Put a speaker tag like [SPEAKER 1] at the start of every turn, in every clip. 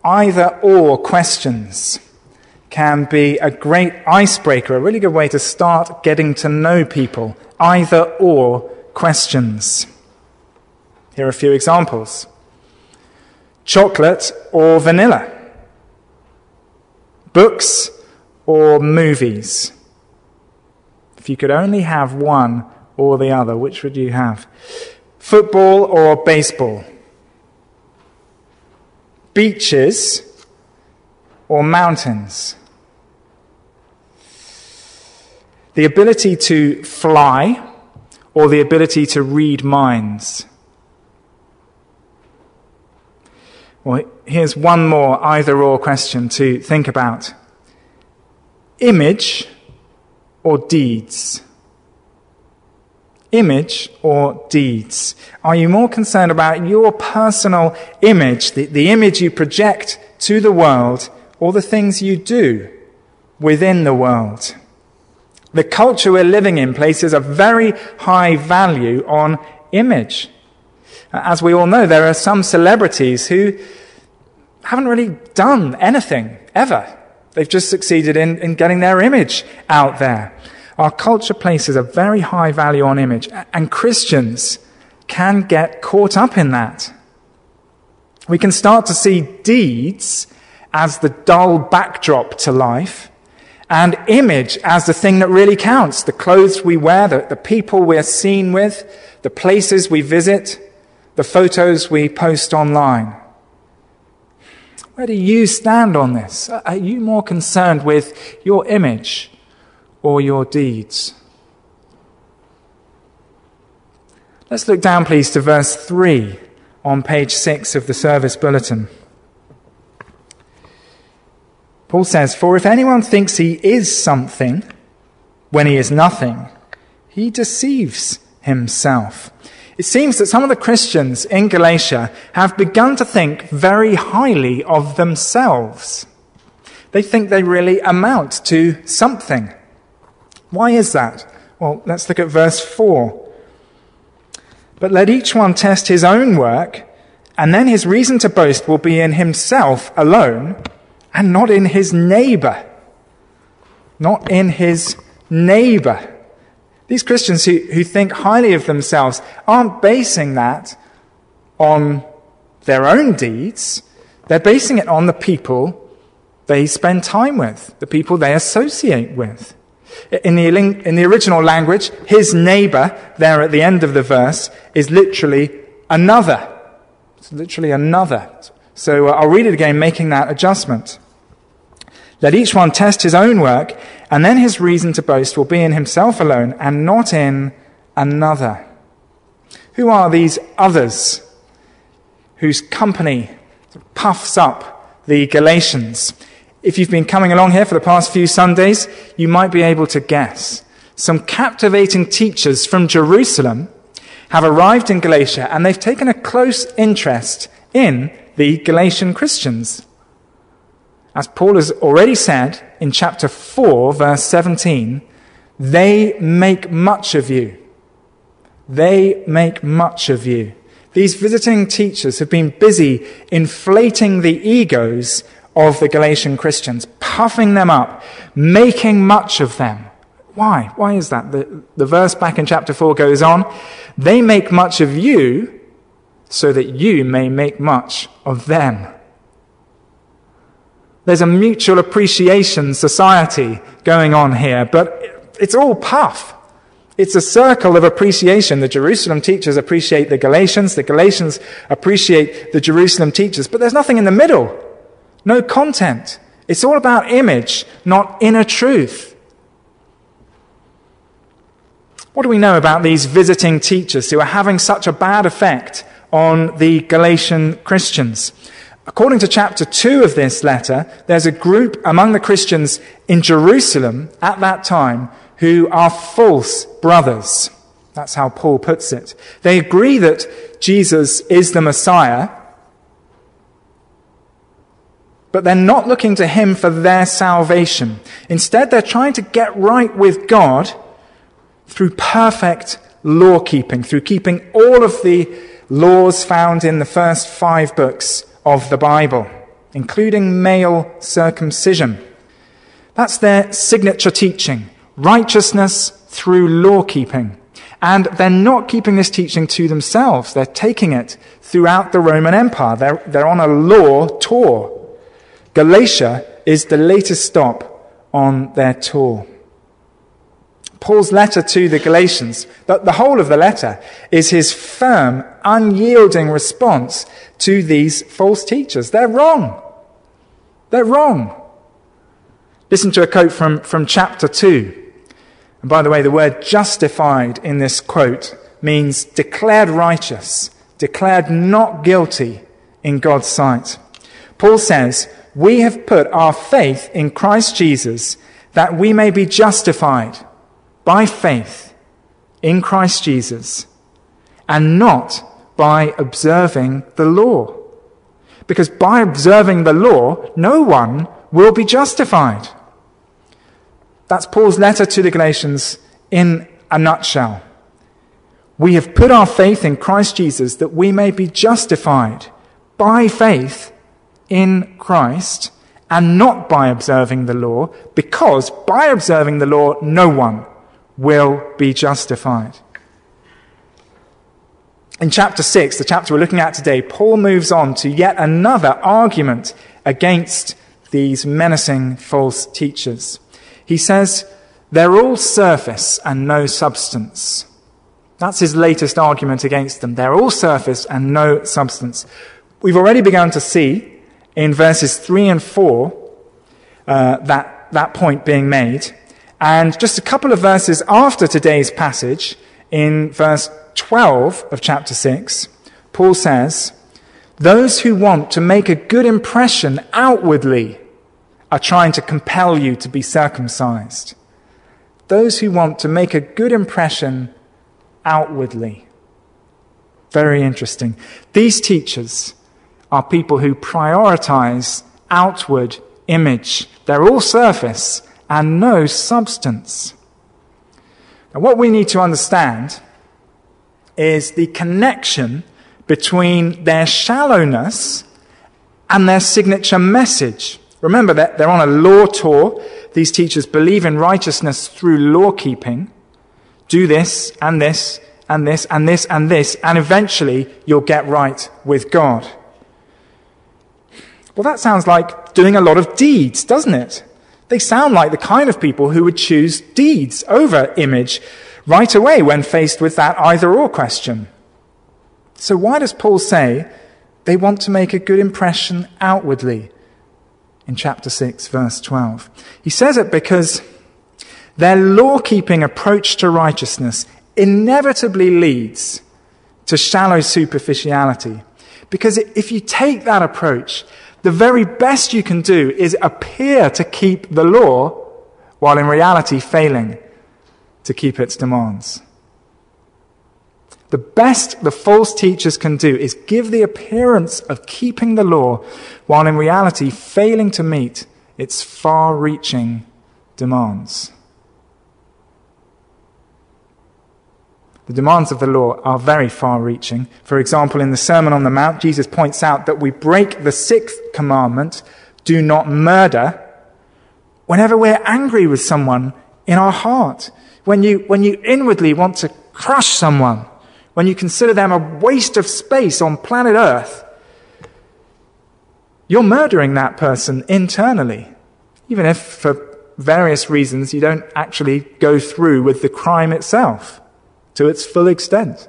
[SPEAKER 1] either-or questions can be a great icebreaker, a really good way to start getting to know people. Either-or questions. Here are a few examples. Chocolate or vanilla? Books or movies? If you could only have one or the other, which would you have? Football or baseball? Beaches or mountains? The ability to fly or the ability to read minds? Well, here's one more either-or question to think about. Image or deeds? Image or deeds? Are you more concerned about your personal image, the image you project to the world, or the things you do within the world? The culture we're living in places a very high value on image. As we all know, there are some celebrities who haven't really done anything, ever. They've just succeeded in getting their image out there. Our culture places a very high value on image, and Christians can get caught up in that. We can start to see deeds as the dull backdrop to life, and image as the thing that really counts. The clothes we wear, the people we're seen with, the places we visit, the photos we post online. Where do you stand on this? Are you more concerned with your image or your deeds? Let's look down, please, to verse 3 on page 6 of the service bulletin. Paul says, "For if anyone thinks he is something when he is nothing, he deceives himself." It seems that some of the Christians in Galatia have begun to think very highly of themselves. They think they really amount to something. Why is that? Well, let's look at verse 4. "But let each one test his own work, and then his reason to boast will be in himself alone, and not in his neighbor." Not in his neighbor. These Christians who think highly of themselves aren't basing that on their own deeds. They're basing it on the people they spend time with, the people they associate with. In the original language, his neighbor, there at the end of the verse, is literally another. It's literally another. So I'll read it again, making that adjustment. "Let each one test his own work, and then his reason to boast will be in himself alone, and not in another." Who are these others whose company puffs up the Galatians? If you've been coming along here for the past few Sundays, you might be able to guess. Some captivating teachers from Jerusalem have arrived in Galatia, and they've taken a close interest in the Galatian Christians. As Paul has already said in chapter 4, verse 17, they make much of you. They make much of you. These visiting teachers have been busy inflating the egos of the Galatian Christians, puffing them up, making much of them. Why? Why is that? The verse back in chapter 4 goes on, "They make much of you so that you may make much of them." There's a mutual appreciation society going on here, but it's all puff. It's a circle of appreciation. The Jerusalem teachers appreciate the Galatians appreciate the Jerusalem teachers, but there's nothing in the middle. No content. It's all about image, not inner truth. What do we know about these visiting teachers who are having such a bad effect on the Galatian Christians? According to chapter 2 of this letter, there's a group among the Christians in Jerusalem at that time who are false brothers. That's how Paul puts it. They agree that Jesus is the Messiah, but they're not looking to him for their salvation. Instead, they're trying to get right with God through perfect law keeping, through keeping all of the laws found in the first 5 books of the Bible. including male circumcision. That's their signature teaching, righteousness through law-keeping. And they're not keeping this teaching to themselves. They're taking it throughout the Roman Empire. They're on a law tour. Galatia is the latest stop on their tour. Paul's letter to the Galatians, the whole of the letter, is his firm, unyielding response to these false teachers. They're wrong. They're wrong. Listen to a quote from chapter 2. And by the way, the word justified in this quote means declared righteous, declared not guilty in God's sight. Paul says, "We have put our faith in Christ Jesus that we may be justified by faith in Christ Jesus and not by observing the law. Because by observing the law, no one will be justified." That's Paul's letter to the Galatians in a nutshell. We have put our faith in Christ Jesus that we may be justified by faith in Christ and not by observing the law, because by observing the law, no one will be justified. In chapter 6, the chapter we're looking at today, Paul moves on to yet another argument against these menacing false teachers. He says, they're all surface and no substance. That's his latest argument against them. They're all surface and no substance. We've already begun to see in verses 3 and 4 that point being made. And just a couple of verses after today's passage, in verse 12 of chapter 6, Paul says, "Those who want to make a good impression outwardly are trying to compel you to be circumcised." Those who want to make a good impression outwardly. Very interesting. These teachers are people who prioritize outward image. They're all surface and no substance. Now, what we need to understand is the connection between their shallowness and their signature message. Remember that they're on a law tour. These teachers believe in righteousness through law-keeping. Do this and this and this and this and this, and eventually you'll get right with God. Well, that sounds like doing a lot of deeds, doesn't it? They sound like the kind of people who would choose deeds over image right away when faced with that either-or question. So why does Paul say they want to make a good impression outwardly in chapter 6, verse 12? He says it because their law-keeping approach to righteousness inevitably leads to shallow superficiality. Because if you take that approach, the very best you can do is appear to keep the law while in reality failing to keep its demands. The best the false teachers can do is give the appearance of keeping the law while in reality failing to meet its far-reaching demands. The demands of the law are very far-reaching. For example, in the Sermon on the Mount, Jesus points out that we break the 6th commandment, do not murder, whenever we're angry with someone in our heart. When you inwardly want to crush someone, when you consider them a waste of space on planet Earth, you're murdering that person internally, even if for various reasons you don't actually go through with the crime itself to its full extent.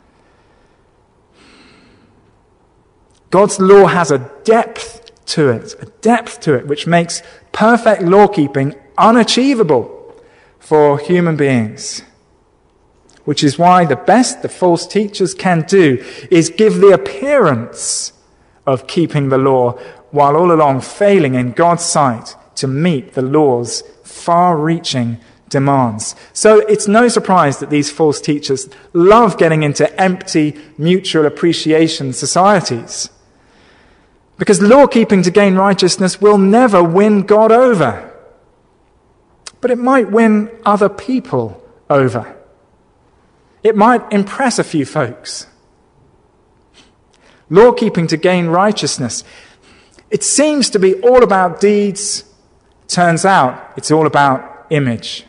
[SPEAKER 1] God's law has a depth to it which makes perfect law-keeping unachievable for human beings. Which is why the best the false teachers can do is give the appearance of keeping the law while all along failing in God's sight to meet the law's far-reaching demands. So it's no surprise that these false teachers love getting into empty mutual appreciation societies. Because law-keeping to gain righteousness will never win God over. But it might win other people over. It might impress a few folks. Law-keeping to gain righteousness, It seems to be all about deeds. Turns out it's all about image.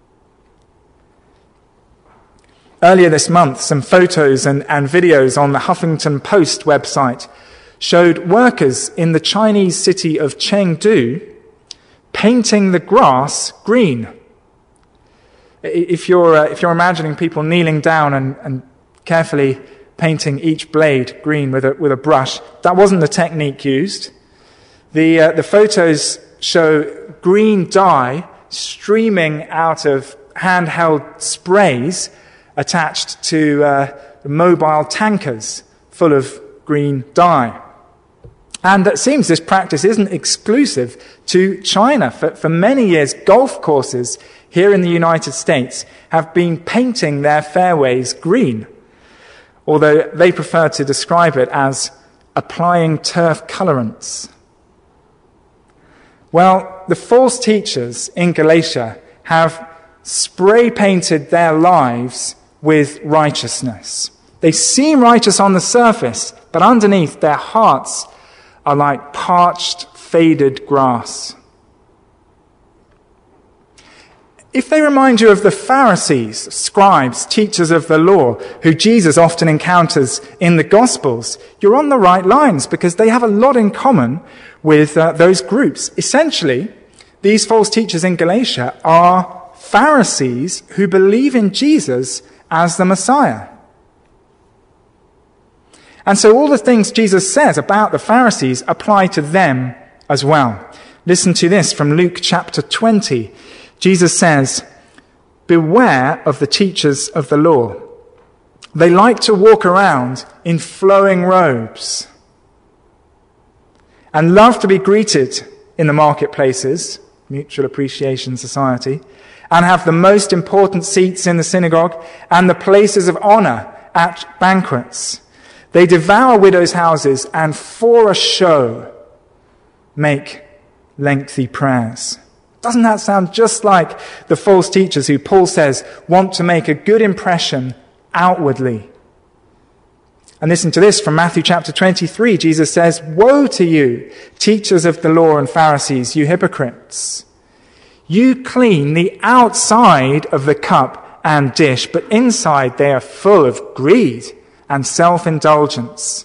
[SPEAKER 1] Earlier this month, some photos and videos on the Huffington Post website showed workers in the Chinese city of Chengdu painting the grass green. If you're imagining people kneeling down and carefully painting each blade green with a brush, that wasn't the technique used. The photos show green dye streaming out of handheld sprays attached to mobile tankers full of green dye. And it seems this practice isn't exclusive to China. For many years, golf courses here in the United States have been painting their fairways green, although they prefer to describe it as applying turf colorants. Well, the false teachers in Galatia have spray-painted their lives with righteousness. They seem righteous on the surface, but underneath their hearts are like parched, faded grass. If they remind you of the Pharisees, scribes, teachers of the law, who Jesus often encounters in the Gospels, you're on the right lines, because they have a lot in common with those groups. Essentially, these false teachers in Galatia are Pharisees who believe in Jesus as the Messiah. And so all the things Jesus says about the Pharisees apply to them as well. Listen to this from Luke chapter 20. Jesus says, "Beware of the teachers of the law. They like to walk around in flowing robes and love to be greeted in the marketplaces, Mutual Appreciation Society, and have the most important seats in the synagogue and the places of honor at banquets. They devour widows' houses and for a show make lengthy prayers." Doesn't that sound just like the false teachers who Paul says want to make a good impression outwardly? And listen to this from Matthew chapter 23. Jesus says, "Woe to you, teachers of the law and Pharisees, you hypocrites! You clean the outside of the cup and dish, but inside they are full of greed and self-indulgence."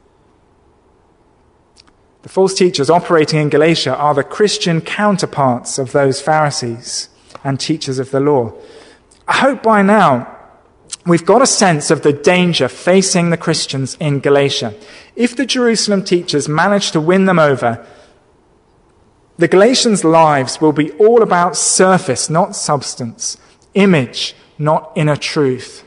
[SPEAKER 1] The false teachers operating in Galatia are the Christian counterparts of those Pharisees and teachers of the law. I hope by now we've got a sense of the danger facing the Christians in Galatia. If the Jerusalem teachers manage to win them over, the Galatians' lives will be all about surface, not substance, image, not inner truth,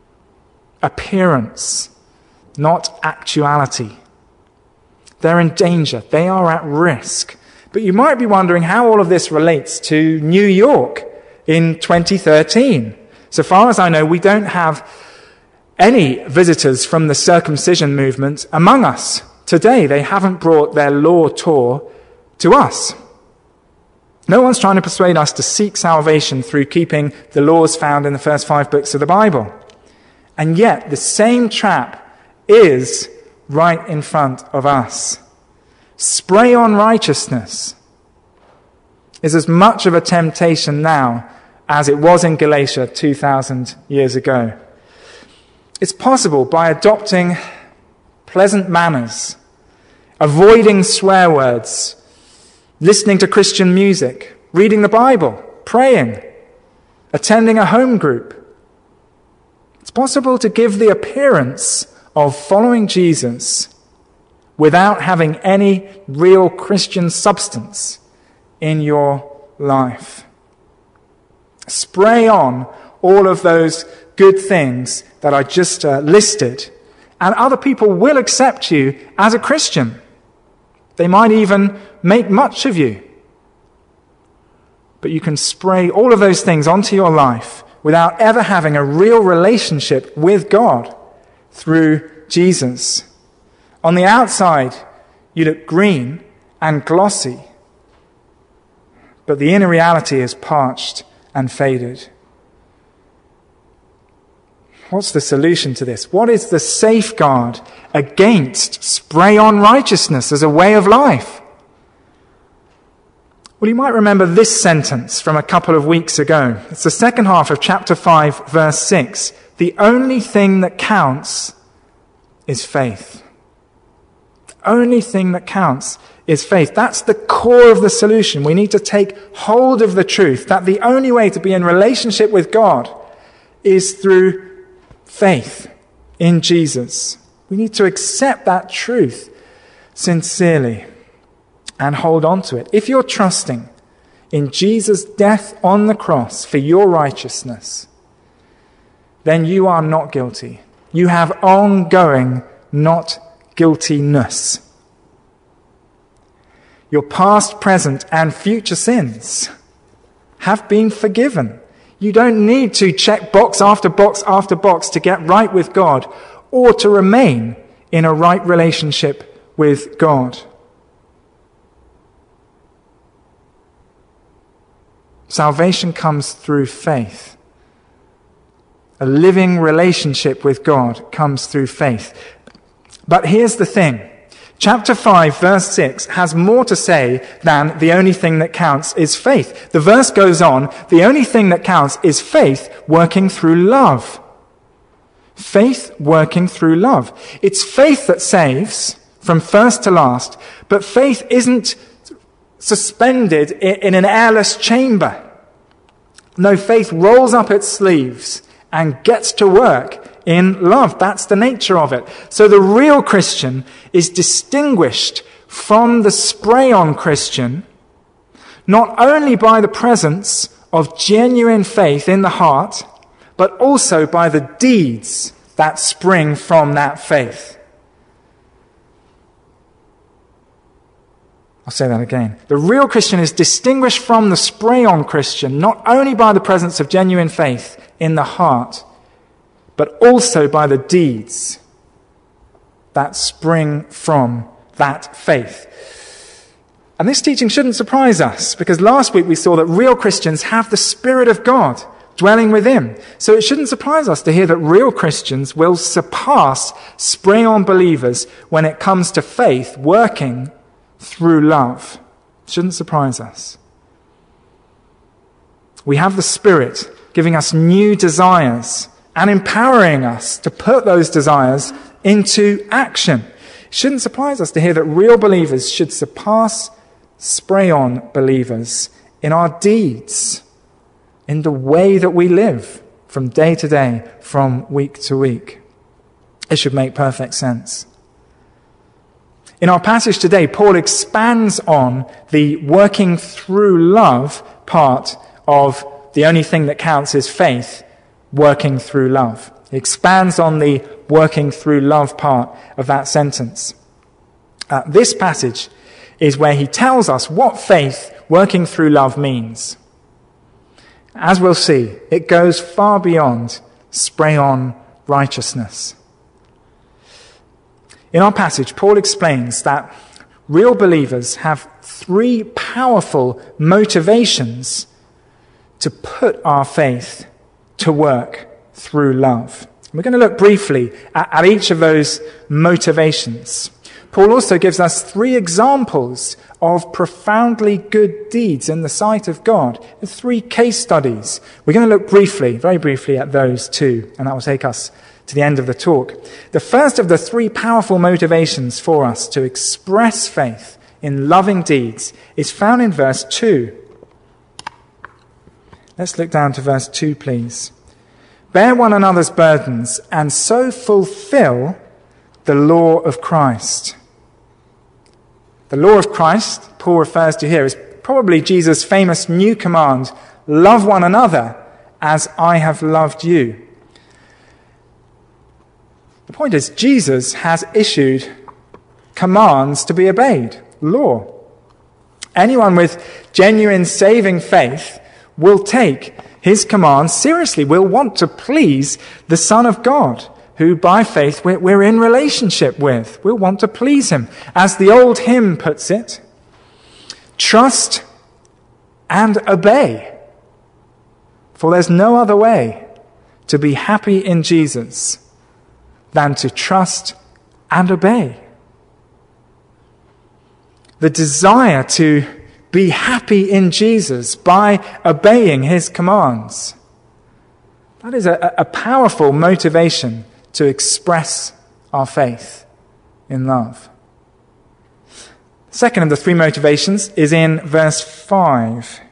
[SPEAKER 1] appearance, not actuality. They're in danger. They are at risk. But you might be wondering how all of this relates to New York in 2013. So far as I know, we don't have any visitors from the circumcision movement among us today. They haven't brought their law tour to us. No one's trying to persuade us to seek salvation through keeping the laws found in the first 5 books of the Bible. And yet, the same trap is right in front of us. Spray on righteousness is as much of a temptation now as it was in Galatia 2,000 years ago. It's possible by adopting pleasant manners, avoiding swear words, listening to Christian music, reading the Bible, praying, attending a home group. It's possible to give the appearance of following Jesus without having any real Christian substance in your life. Spray on all of those good things that I just listed, and other people will accept you as a Christian. They might even make much of you. But you can spray all of those things onto your life without ever having a real relationship with God through Jesus. On the outside, you look green and glossy, but the inner reality is parched and faded. What's the solution to this? What is the safeguard against spray-on righteousness as a way of life? Well, you might remember this sentence from a couple of weeks ago. It's the second half of chapter 5, verse 6. The only thing that counts is faith. The only thing that counts is faith. That's the core of the solution. We need to take hold of the truth that the only way to be in relationship with God is through faith in Jesus. We need to accept that truth sincerely and hold on to it. If you're trusting in Jesus' death on the cross for your righteousness, then you are not guilty. You have ongoing not guiltiness. Your past, present, and future sins have been forgiven. You don't need to check box after box after box to get right with God or to remain in a right relationship with God. Salvation comes through faith. A living relationship with God comes through faith. But here's the thing. Chapter 5, verse 6 has more to say than the only thing that counts is faith. The verse goes on, the only thing that counts is faith working through love. Faith working through love. It's faith that saves from first to last, but faith isn't suspended in an airless chamber. No, faith rolls up its sleeves and gets to work in love. That's the nature of it. So the real Christian is distinguished from the spray-on Christian not only by the presence of genuine faith in the heart, but also by the deeds that spring from that faith. I'll say that again. The real Christian is distinguished from the spray-on Christian not only by the presence of genuine faith in the heart, but also by the deeds that spring from that faith. And this teaching shouldn't surprise us, because last week we saw that real Christians have the Spirit of God dwelling within. So it shouldn't surprise us to hear that real Christians will surpass spray-on believers when it comes to faith working through love. Shouldn't surprise us. We have the Spirit giving us new desires and empowering us to put those desires into action. It shouldn't surprise us to hear that real believers should surpass spray-on believers in our deeds, in the way that we live from day to day, from week to week. It should make perfect sense. In our passage today, Paul expands on the working through love part of the only thing that counts is faith, working through love. He expands on the working through love part of that sentence. This passage is where he tells us what faith working through love means. As we'll see, it goes far beyond spray-on righteousness. In our passage, Paul explains that real believers have three powerful motivations to put our faith to work through love. We're going to look briefly at each of those motivations. Paul also gives us three examples of profoundly good deeds in the sight of God. Three case studies. We're going to look briefly, very briefly, at those two, and that will take us to the end of the talk. The first of the three powerful motivations for us to express faith in loving deeds is found in verse 2. Let's look down to verse 2, please. Bear one another's burdens and so fulfill the law of Christ. The law of Christ, Paul refers to here, is probably Jesus' famous new command, love one another as I have loved you. The point is, Jesus has issued commands to be obeyed, law. Anyone with genuine saving faith will take his commands seriously, will want to please the Son of God, who by faith we're in relationship with. We'll want to please him. As the old hymn puts it, trust and obey, for there's no other way to be happy in Jesus than to trust and obey. The desire to be happy in Jesus by obeying his commands. That is a powerful motivation to express our faith in love. The second of the three motivations is in verse 5.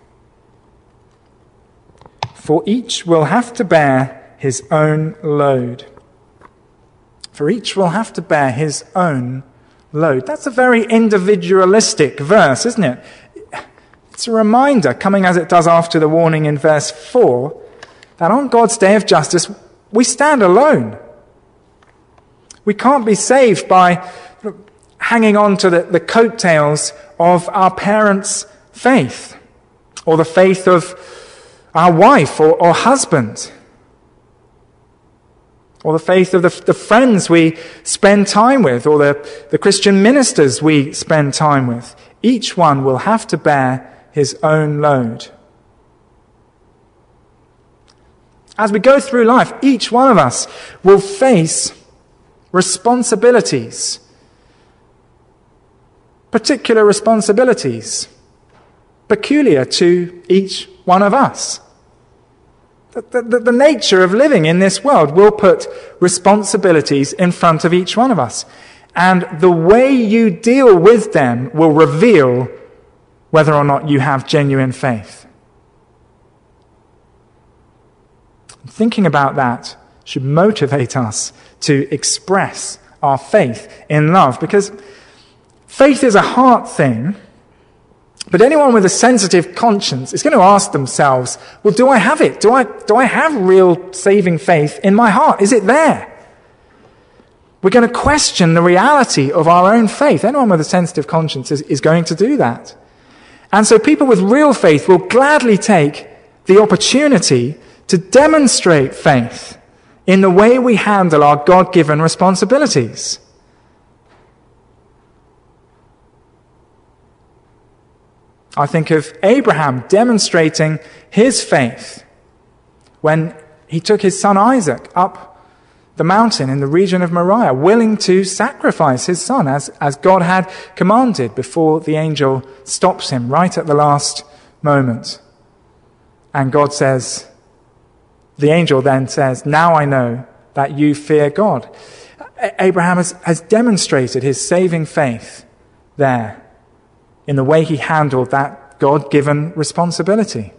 [SPEAKER 1] For each will have to bear his own load. For each will have to bear his own load. That's a very individualistic verse, isn't it? It's a reminder, coming as it does after the warning in verse 4, that on God's day of justice, we stand alone. We can't be saved by hanging on to the coattails of our parents' faith, or the faith of our wife or husband, or the faith of the friends we spend time with, or the Christian ministers we spend time with. Each one will have to bear his own load. As we go through life, each one of us will face responsibilities, particular responsibilities, peculiar to each one of us. The nature of living in this world will put responsibilities in front of each one of us. And the way you deal with them will reveal whether or not you have genuine faith. Thinking about that should motivate us to express our faith in love, because faith is a heart thing, but anyone with a sensitive conscience is going to ask themselves, well, do I have it? Do I have real saving faith in my heart? Is it there? We're going to question the reality of our own faith. Anyone with a sensitive conscience is going to do that. And so people with real faith will gladly take the opportunity to demonstrate faith in the way we handle our God-given responsibilities. I think of Abraham demonstrating his faith when he took his son Isaac up the mountain in the region of Moriah, willing to sacrifice his son as God had commanded, before the angel stops him right at the last moment. And God says, the angel then says, now I know that you fear God. Abraham has demonstrated his saving faith there in the way he handled that God-given responsibility.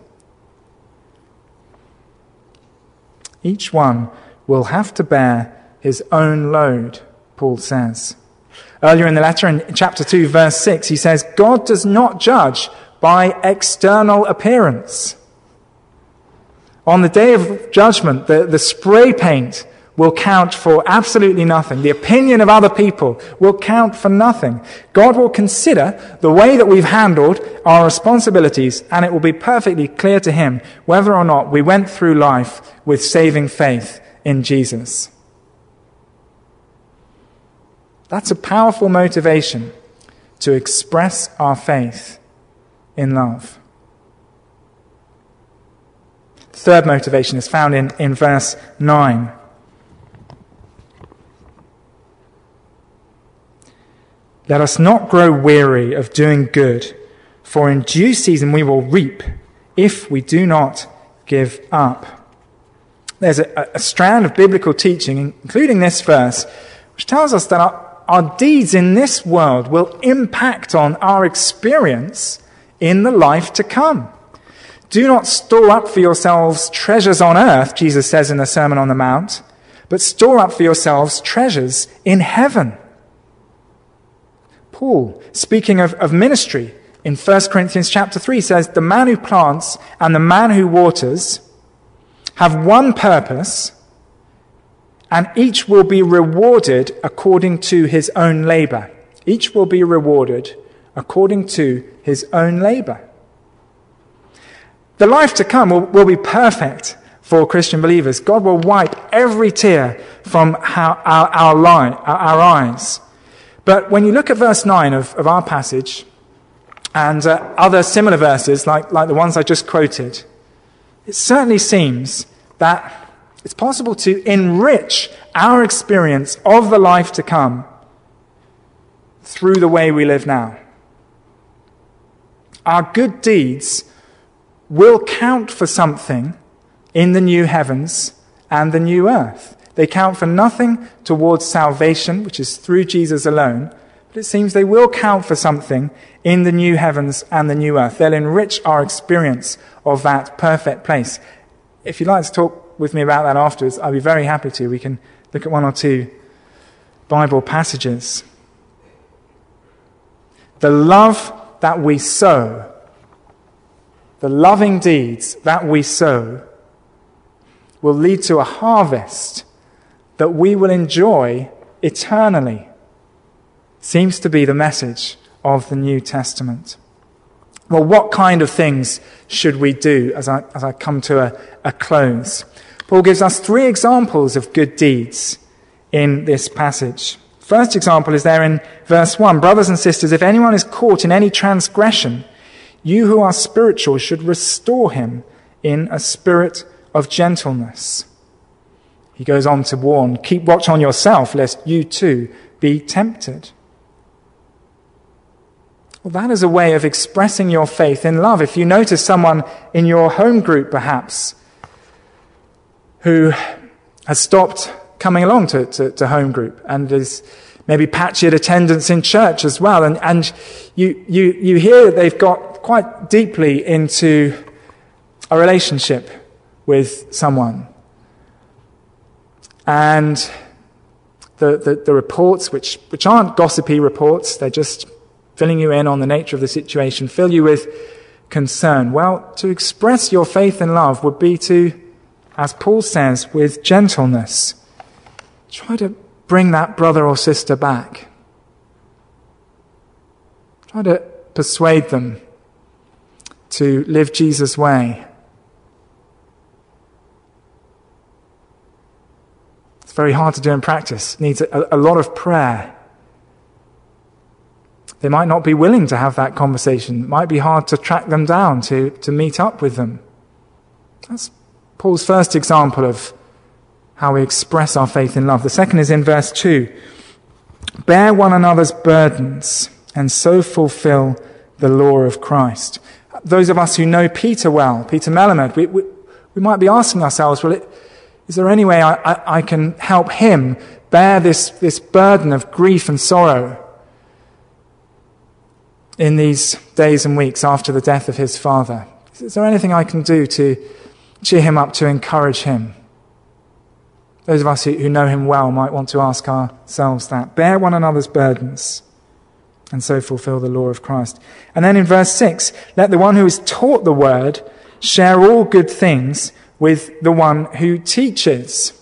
[SPEAKER 1] Each one will have to bear his own load, Paul says. Earlier in the letter, in chapter 2, verse 6, he says, God does not judge by external appearance. On the day of judgment, the spray paint will count for absolutely nothing. The opinion of other people will count for nothing. God will consider the way that we've handled our responsibilities, and it will be perfectly clear to him whether or not we went through life with saving faith in Jesus. That's a powerful motivation to express our faith in love. The third motivation is found in verse 9. Let us not grow weary of doing good, for in due season we will reap if we do not give up. There's a strand of biblical teaching, including this verse, which tells us that our deeds in this world will impact on our experience in the life to come. Do not store up for yourselves treasures on earth, Jesus says in the Sermon on the Mount, but store up for yourselves treasures in heaven. Paul, speaking of ministry in 1 Corinthians chapter 3, says, the man who plants and the man who waters have one purpose, and each will be rewarded according to his own labor. Each will be rewarded according to his own labor. The life to come will be perfect for Christian believers. God will wipe every tear from our eyes. But when you look at verse 9 of our passage, and other similar verses like the ones I just quoted, it certainly seems that It's possible to enrich our experience of the life to come through the way we live now. Our good deeds will count for something in the new heavens and the new earth. They count for nothing towards salvation, which is through Jesus alone, but it seems they will count for something in the new heavens and the new earth. They'll enrich our experience of that perfect place. If you'd like to talk with me about that afterwards, I'd be very happy to. We can look at one or two Bible passages. The love that we sow, the loving deeds that we sow, will lead to a harvest that we will enjoy eternally. Seems to be the message of the New Testament. Well, what kind of things should we do as I come to a close? Paul gives us 3 examples of good deeds in this passage. First example is there in verse 1. Brothers and sisters, if anyone is caught in any transgression, you who are spiritual should restore him in a spirit of gentleness. He goes on to warn, keep watch on yourself, lest you too be tempted. Well, that is a way of expressing your faith in love. If you notice someone in your home group, perhaps, who has stopped coming along to home group and is maybe patchy at attendance in church as well, and you hear that they've got quite deeply into a relationship with someone. And the reports, which aren't gossipy reports, they're just filling you in on the nature of the situation, fill you with concern. Well, to express your faith and love would be to, as Paul says, with gentleness, try to bring that brother or sister back. Try to persuade them to live Jesus' way. It's very hard to do in practice. It needs a lot of prayer. They might not be willing to have that conversation. It might be hard to track them down, to meet up with them. That's Paul's first example of how we express our faith in love. The second is in verse 2. Bear one another's burdens and so fulfill the law of Christ. Those of us who know Peter well, Peter Melamed, we might be asking ourselves, well, is there any way I can help him bear this burden of grief and sorrow in these days and weeks after the death of his father? Is there anything I can do to cheer him up, to encourage him? Those of us who know him well might want to ask ourselves that. Bear one another's burdens and so fulfill the law of Christ. And then in verse 6, let the one who is taught the word share all good things with the one who teaches.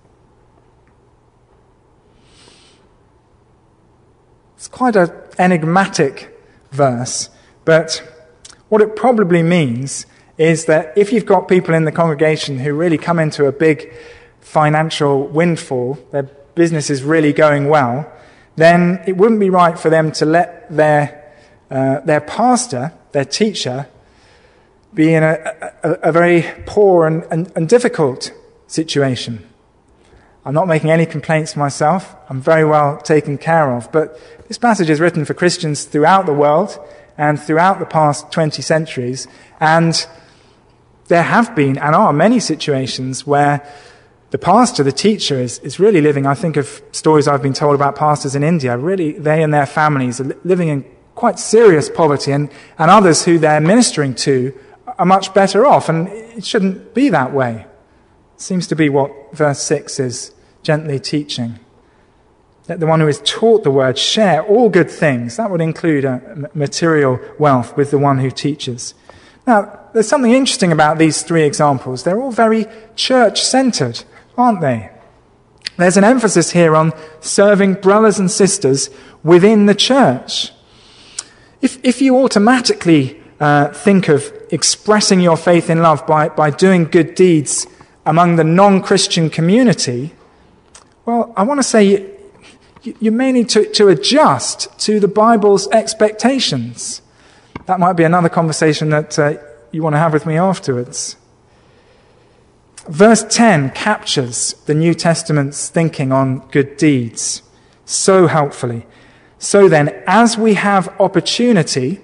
[SPEAKER 1] It's quite an enigmatic verse, but what it probably means is that if you've got people in the congregation who really come into a big financial windfall, their business is really going well, then it wouldn't be right for them to let their pastor, their teacher, be in a very poor and difficult situation. I'm not making any complaints myself. I'm very well taken care of. But this passage is written for Christians throughout the world and throughout the past 20 centuries. And there have been and are many situations where the pastor, the teacher, is really living. I think of stories I've been told about pastors in India. Really, they and their families are living in quite serious poverty, and others who they're ministering to are much better off. And it shouldn't be that way. It seems to be what verse 6 is gently teaching. Let the one who is taught the word share all good things. That would include material wealth with the one who teaches. Now, there's something interesting about these 3 examples. They're all very church-centered, aren't they? There's an emphasis here on serving brothers and sisters within the church. If you automatically think of expressing your faith in love by doing good deeds among the non-Christian community, well, I want to say you may need to adjust to the Bible's expectations. That might be another conversation that you want to have with me afterwards. Verse 10 captures the New Testament's thinking on good deeds so helpfully. So then, as we have opportunity,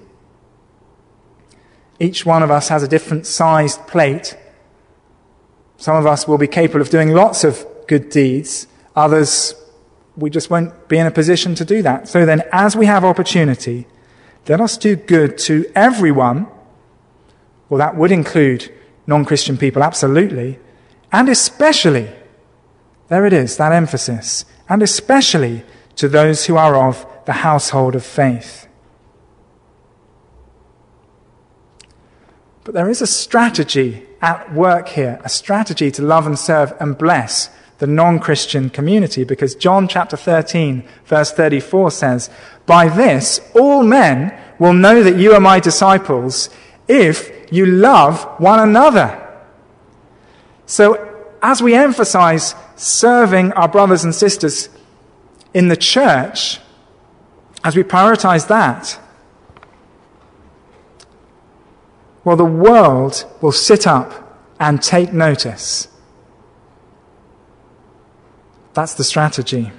[SPEAKER 1] each one of us has a different sized plate. Some of us will be capable of doing lots of good deeds. Others, we just won't be in a position to do that. So then, as we have opportunity, let us do good to everyone. Well, that would include non-Christian people, absolutely. And especially, there it is, that emphasis, and especially to those who are of the household of faith. But there is a strategy at work here, a strategy to love and serve and bless the non-Christian community, because John chapter 13, verse 34 says, "By this all men will know that you are my disciples if you love one another." So as we emphasize serving our brothers and sisters in the church, as we prioritize that, well, the world will sit up and take notice. That's the strategy.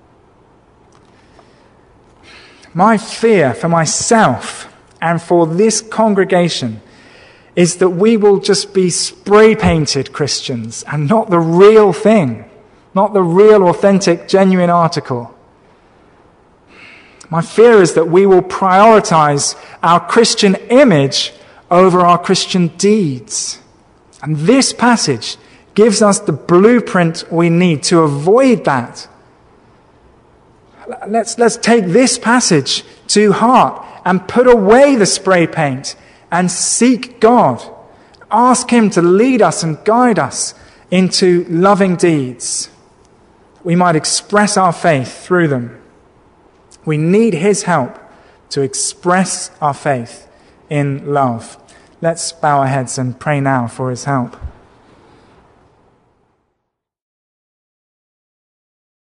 [SPEAKER 1] My fear for myself and for this congregation is that we will just be spray-painted Christians and not the real thing, not the real, authentic, genuine article. My fear is that we will prioritize our Christian image over our Christian deeds. And this passage gives us the blueprint we need to avoid that. Let's take this passage to heart and put away the spray paint and seek God. Ask him to lead us and guide us into loving deeds. We might express our faith through them. We need his help to express our faith in love. Let's bow our heads and pray now for his help.